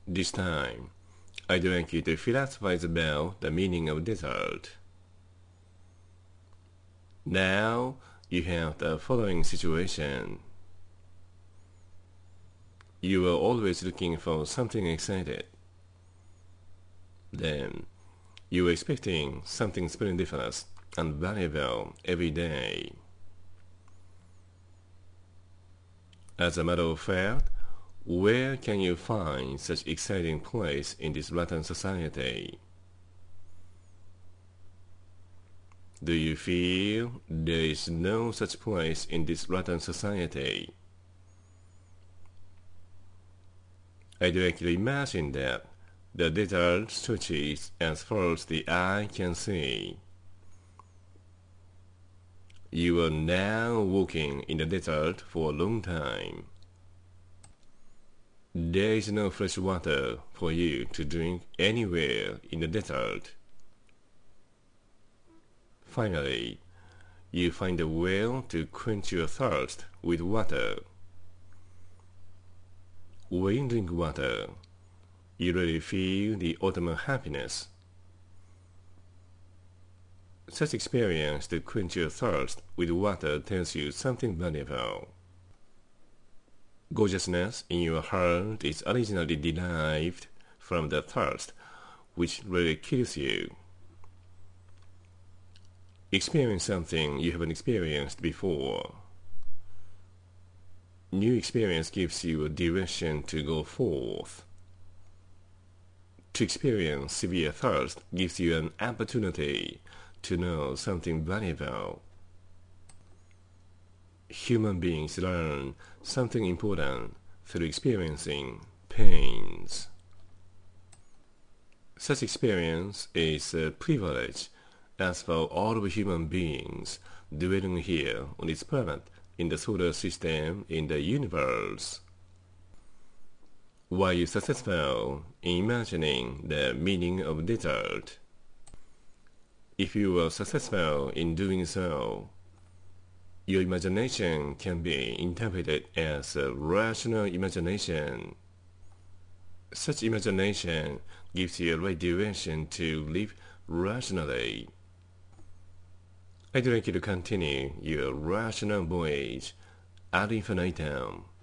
This time, I'd like you to philosophize about the meaning of desert. Now, you have the following situation. You are always looking for something exciting. Then, you are expecting something splendiferous and valuable every day. As a matter of fact, where can you find such exciting place in this rotten society? Do you feel there is no such place in this rotten society? I directly imagine that the desert stretches as far as the eye can see. You are now walking in the desert for a long time. There is no fresh water for you to drink anywhere in the desert. Finally, you find a well to quench your thirst with water. When you drink water, you really feel the ultimate happiness. Such experience to quench your thirst with water tells you something valuable. Gorgeousness in your heart is originally derived from the thirst, which really kills you. Experience something you haven't experienced before. New experience gives you a direction to go forth. To experience severe thirst gives you an opportunity to know something valuable. Human beings learn something important through experiencing pains. Such experience is a privilege as for all of human beings dwelling here on this planet, in the solar system, in the universe. Were you successful in imagining the meaning of desert? If you were successful in doing so, your imagination can be interpreted as a rational imagination. Such imagination gives you a right direction to live rationally. I'd like you to continue your rational voyage ad infinitum.